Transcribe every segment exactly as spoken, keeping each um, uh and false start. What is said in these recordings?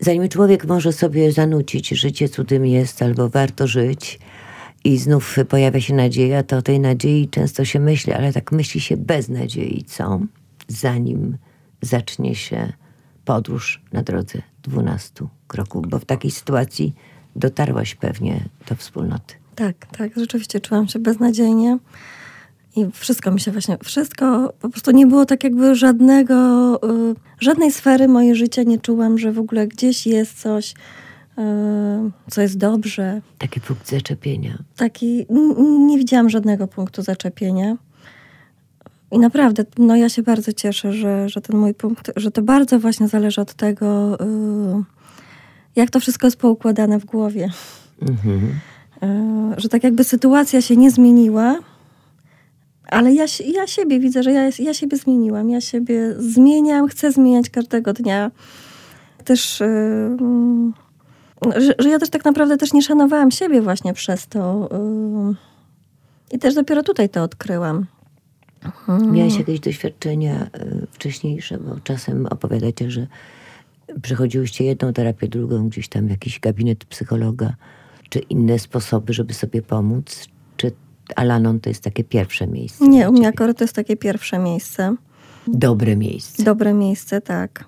zanim człowiek może sobie zanucić, życie cudem jest, albo warto żyć i znów pojawia się nadzieja, to o tej nadziei często się myśli, ale tak myśli się bez nadziei, co? Zanim zacznie się podróż na drodze dwunastu kroków, bo w takiej sytuacji dotarłaś pewnie do wspólnoty. Tak, tak, rzeczywiście czułam się beznadziejnie i wszystko mi się właśnie, wszystko, po prostu nie było tak jakby żadnego, y, żadnej sfery mojego życia nie czułam, że w ogóle gdzieś jest coś, y, co jest dobrze. Taki punkt zaczepienia. Taki, n- nie widziałam żadnego punktu zaczepienia. I naprawdę, no ja się bardzo cieszę, że, że ten mój punkt, że to bardzo właśnie zależy od tego, y, jak to wszystko jest poukładane w głowie. Mhm. Że tak jakby sytuacja się nie zmieniła, ale ja, ja siebie widzę, że ja, ja siebie zmieniłam. Ja siebie zmieniam, chcę zmieniać każdego dnia. Też, yy, że, że ja też tak naprawdę też nie szanowałam siebie właśnie przez to. Yy, I też dopiero tutaj to odkryłam. Miałaś jakieś doświadczenia y, wcześniejsze, bo czasem opowiadacie, że przechodziłyście jedną terapię, drugą, gdzieś tam jakiś gabinet psychologa, czy inne sposoby, żeby sobie pomóc? Czy Al-Anon to jest takie pierwsze miejsce? Nie, u mnie akurat to jest takie pierwsze miejsce. Dobre miejsce. Dobre miejsce, tak.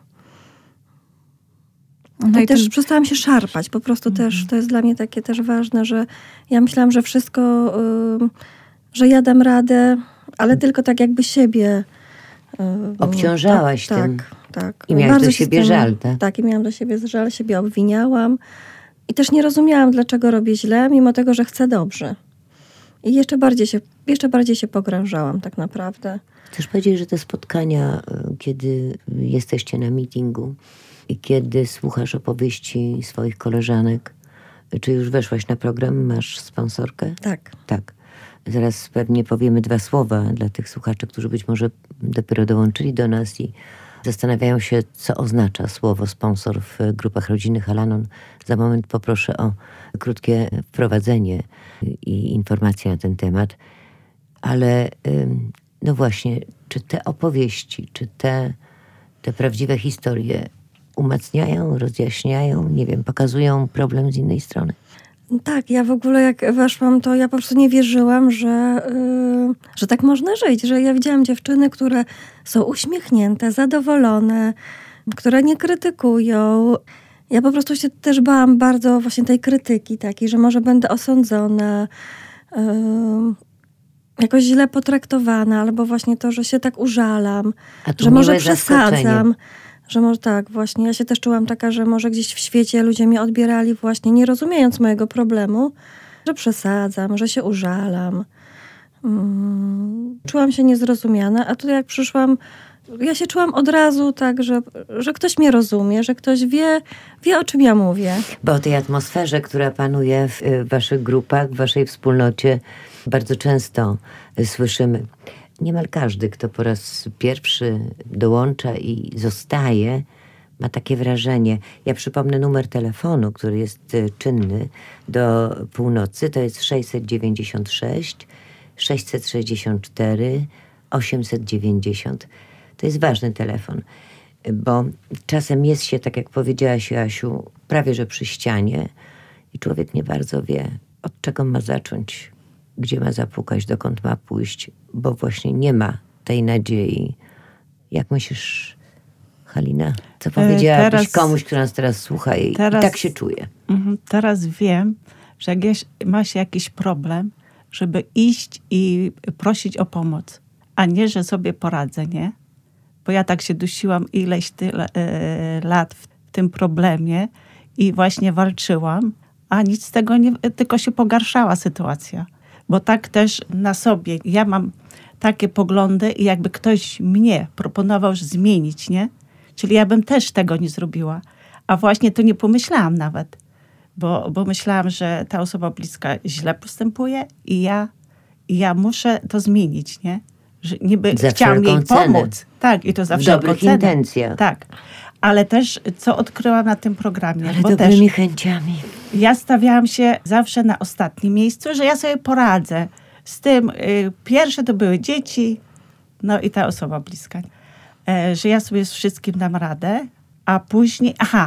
No No i i też ten... przestałam się szarpać. Po prostu mhm. też to jest dla mnie takie też ważne, że ja myślałam, że wszystko, y, że ja dam radę, ale tylko tak jakby siebie. Y, Obciążałaś tak, tym. Tak, tak. I miałaś Bardzo do się siebie tym, żal, tak? Tak, i miałam do siebie żal, siebie obwiniałam. I też nie rozumiałam, dlaczego robię źle, mimo tego, że chcę dobrze. I jeszcze bardziej się, jeszcze bardziej się pogrążałam tak naprawdę. Chcesz powiedzieć, że te spotkania, kiedy jesteście na meetingu i kiedy słuchasz opowieści swoich koleżanek, czy już weszłaś na program, masz sponsorkę? Tak. Tak. Zaraz pewnie powiemy dwa słowa dla tych słuchaczy, którzy być może dopiero dołączyli do nas i zastanawiają się, co oznacza słowo sponsor w grupach rodzinnych Al-Anon. Za moment poproszę o krótkie wprowadzenie i informacje na ten temat. Ale no właśnie, czy te opowieści, czy te, te prawdziwe historie umacniają, rozjaśniają, nie wiem, pokazują problem z innej strony? Tak, ja w ogóle jak weszłam, to ja po prostu nie wierzyłam, że, yy, że tak można żyć. Że ja widziałam dziewczyny, które są uśmiechnięte, zadowolone, które nie krytykują. Ja po prostu się też bałam bardzo właśnie tej krytyki takiej, że może będę osądzona, yy, jakoś źle potraktowana, albo właśnie to, że się tak użalam, że może przesadzam. Że może tak, właśnie. Ja się też czułam taka, że może gdzieś w świecie ludzie mnie odbierali właśnie, nie rozumiejąc mojego problemu, że przesadzam, że się użalam. Hmm. Czułam się niezrozumiana, a tutaj jak przyszłam, ja się czułam od razu tak, że, że ktoś mnie rozumie, że ktoś wie, wie, o czym ja mówię. Bo o tej atmosferze, która panuje w waszych grupach, w waszej wspólnocie, bardzo często słyszymy. Niemal każdy, kto po raz pierwszy dołącza i zostaje, ma takie wrażenie. Ja przypomnę numer telefonu, który jest czynny do północy. To jest sześćset dziewięćdziesiąt sześć, sześćset sześćdziesiąt cztery, osiemset dziewięćdziesiąt. To jest ważny telefon, bo czasem jest się, tak jak powiedziałaś, Joasiu, prawie że przy ścianie i człowiek nie bardzo wie, od czego ma zacząć, gdzie ma zapukać, dokąd ma pójść, bo właśnie nie ma tej nadziei. Jak myślisz, Halina? Co powiedziałabyś teraz, komuś, kto nas teraz słucha i, teraz, i tak się czuje? Teraz wiem, że jak jest, masz jakiś problem, żeby iść i prosić o pomoc, a nie, że sobie poradzę, nie? Bo ja tak się dusiłam ileś tyle, e, lat w tym problemie i właśnie walczyłam, a nic z tego nie, tylko się pogarszała sytuacja. Bo tak też na sobie, ja mam takie poglądy i jakby ktoś mnie proponował zmienić, nie? Czyli ja bym też tego nie zrobiła. A właśnie to nie pomyślałam nawet. Bo, bo myślałam, że ta osoba bliska źle postępuje i ja, i ja muszę to zmienić, nie? Że niby za chciałam jej cenę. pomóc. Tak, i to za w wszelką dobrych cenę. intencjach. Tak. Ale też, co odkryłam na tym programie. Ale bo dobrymi też chęciami. ja stawiałam się zawsze na ostatnim miejscu, że ja sobie poradzę. Z tym, y, pierwsze to były dzieci, no i ta osoba bliska. E, że ja sobie z wszystkim dam radę, a później, aha,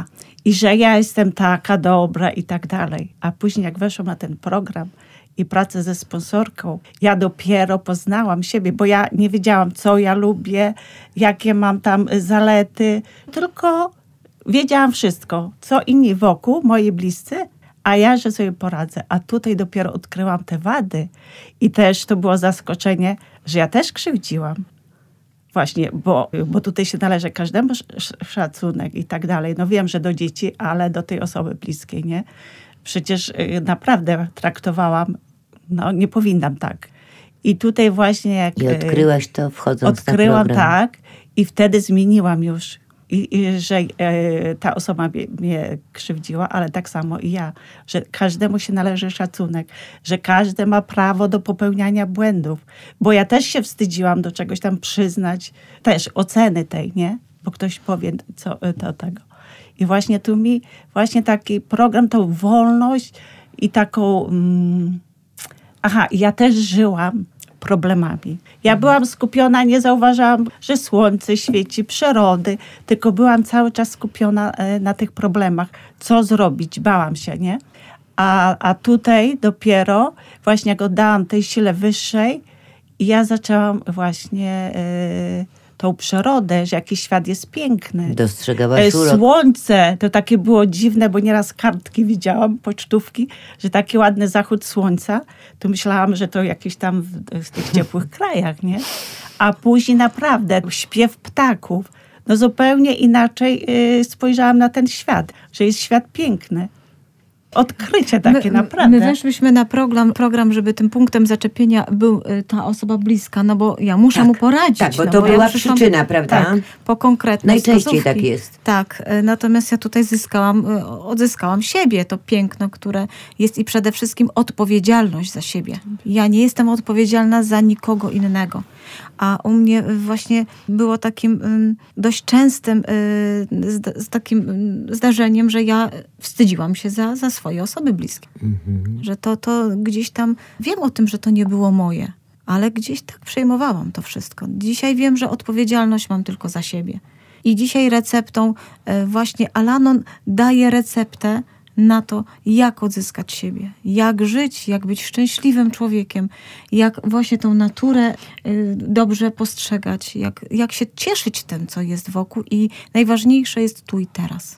I że ja jestem taka dobra i tak dalej. A później jak weszłam na ten program i pracę ze sponsorką, ja dopiero poznałam siebie, bo ja nie wiedziałam, co ja lubię, jakie mam tam zalety, tylko wiedziałam wszystko, co inni wokół, moi bliscy, a ja, że sobie poradzę. A tutaj dopiero odkryłam te wady i też to było zaskoczenie, że ja też krzywdziłam. Właśnie, bo, bo tutaj się należy każdemu szacunek i tak dalej. No wiem, że do dzieci, ale do tej osoby bliskiej, nie? Przecież naprawdę traktowałam, no nie powinnam tak. I tutaj właśnie jak... I odkryłaś to wchodząc odkryłam na program. tak i wtedy zmieniłam już. I, i że e, ta osoba mnie, mnie krzywdziła, ale tak samo i ja. Że każdemu się należy szacunek. Że każdy ma prawo do popełniania błędów. Bo ja też się wstydziłam do czegoś tam przyznać. Też oceny tej, nie? Bo ktoś powie co to tego. I właśnie tu mi właśnie taki program, tą wolność i taką... Mm, aha, ja też żyłam problemami. Ja byłam skupiona, nie zauważałam, że słońce świeci, przyrody, tylko byłam cały czas skupiona na tych problemach. Co zrobić? Bałam się, nie? A, a tutaj dopiero właśnie jak oddałam tej sile wyższej i ja zaczęłam właśnie y, tą przyrodę, że jakiś świat jest piękny. Dostrzegałaś urok. Słońce, to takie było dziwne, bo nieraz kartki widziałam, pocztówki, że taki ładny zachód słońca, to myślałam, że to jakieś tam w, w tych ciepłych krajach, nie? A później naprawdę śpiew ptaków, no zupełnie inaczej y, spojrzałam na ten świat, że jest świat piękny. Odkrycie takie my, naprawdę. My weszłyśmy na program, program, żeby tym punktem zaczepienia był y, ta osoba bliska, no bo ja muszę Tak, mu poradzić. tak, bo no to bo ja była przyszłam- przyczyna, prawda? Tak, po konkretne Najczęściej wskazówki. tak jest. Tak, y, natomiast ja tutaj zyskałam, y, odzyskałam siebie, to piękno, które jest i przede wszystkim odpowiedzialność za siebie. Ja nie jestem odpowiedzialna za nikogo innego. A u mnie właśnie było takim ym, dość częstym y, zda, z takim ym, zdarzeniem, że ja wstydziłam się za, za swoje osoby bliskie. Mhm. Że to, to gdzieś tam, wiem o tym, że to nie było moje, ale gdzieś tak przejmowałam to wszystko. Dzisiaj wiem, że odpowiedzialność mam tylko za siebie. I dzisiaj receptą y, właśnie Al-Anon daje receptę na to, jak odzyskać siebie, jak żyć, jak być szczęśliwym człowiekiem, jak właśnie tą naturę y, dobrze postrzegać, jak, jak się cieszyć tym, co jest wokół i najważniejsze jest tu i teraz.